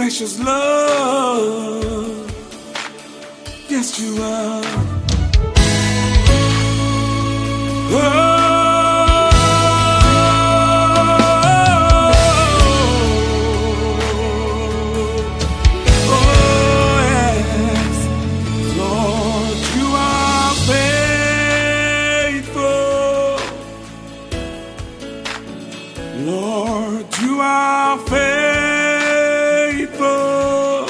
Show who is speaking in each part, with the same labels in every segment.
Speaker 1: precious love. Yes, you are. Oh. Lord, you are faithful.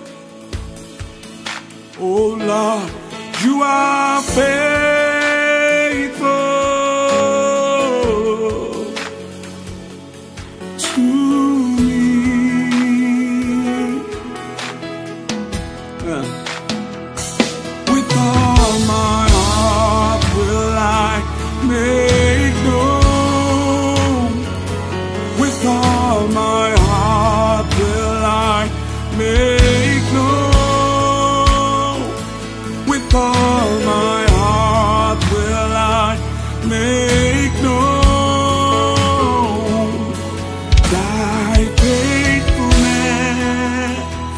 Speaker 1: Oh Lord, you are faithful to me. With all my heart will I make known. With all my heart will I make known. With all my heart will I make known thy faithfulness.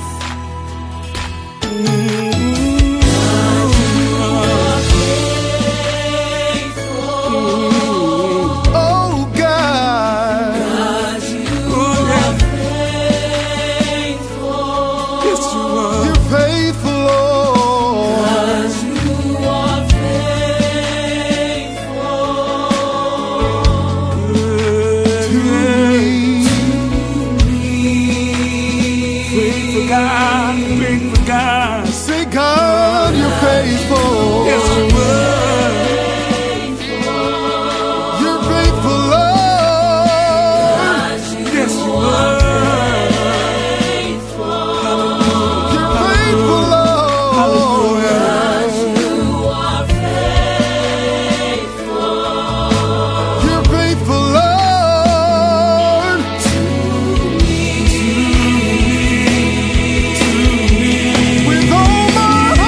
Speaker 1: God, faithful God.
Speaker 2: Say, God, you're faithful.
Speaker 1: Yes, you were.
Speaker 2: You're faithful, Lord.
Speaker 1: Yes, you were. Hallelujah.
Speaker 2: You're faithful, Lord.
Speaker 1: Hallelujah.
Speaker 3: You are faithful.
Speaker 2: You're faithful, Lord. With all my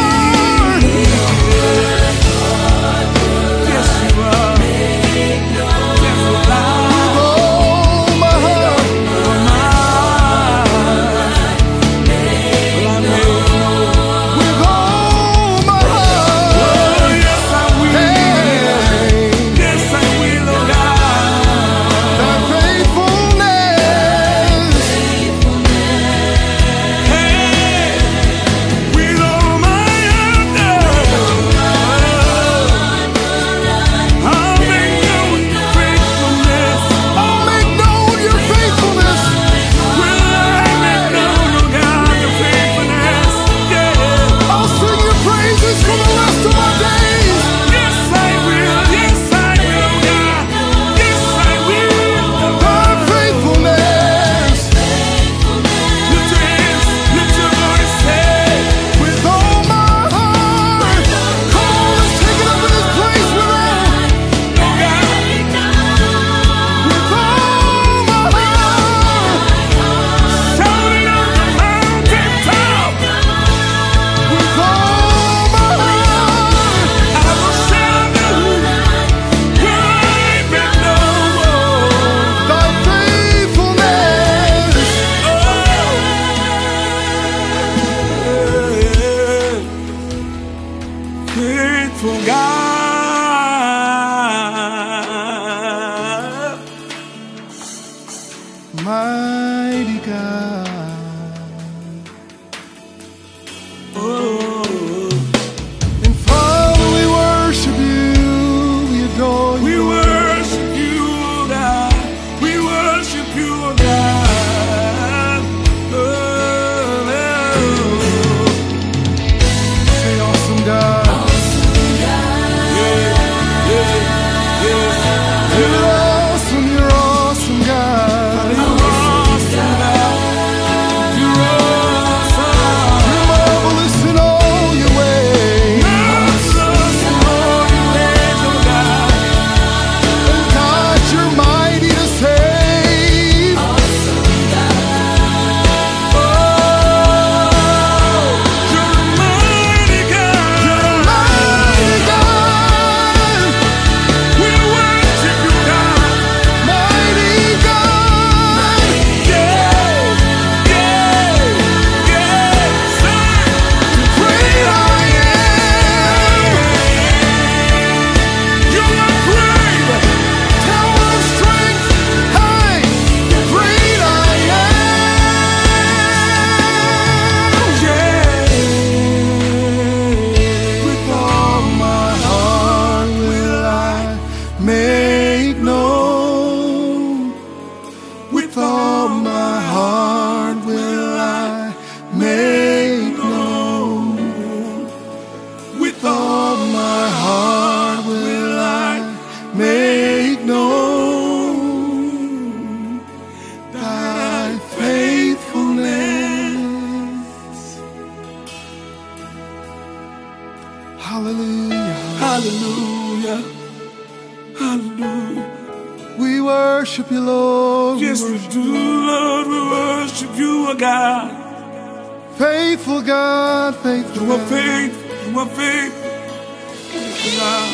Speaker 2: Hallelujah.
Speaker 1: Hallelujah. Hallelujah.
Speaker 2: We worship you, Lord.
Speaker 1: Yes, we do, Lord. We worship you, O God.
Speaker 2: Faithful God, faithful
Speaker 1: You are
Speaker 2: God.
Speaker 1: faithful. You are faithful. Faithful God.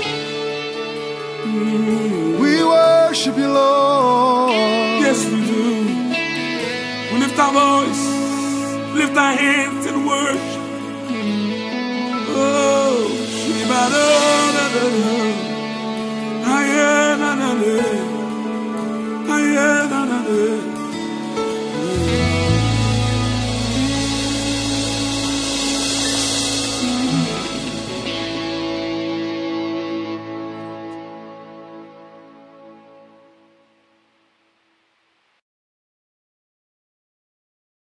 Speaker 2: We worship you, Lord.
Speaker 1: Yes, we do. We lift our voice, lift our hands in worship. Oh, Shiba da da da da. Aye, na na na. Aye, na na na.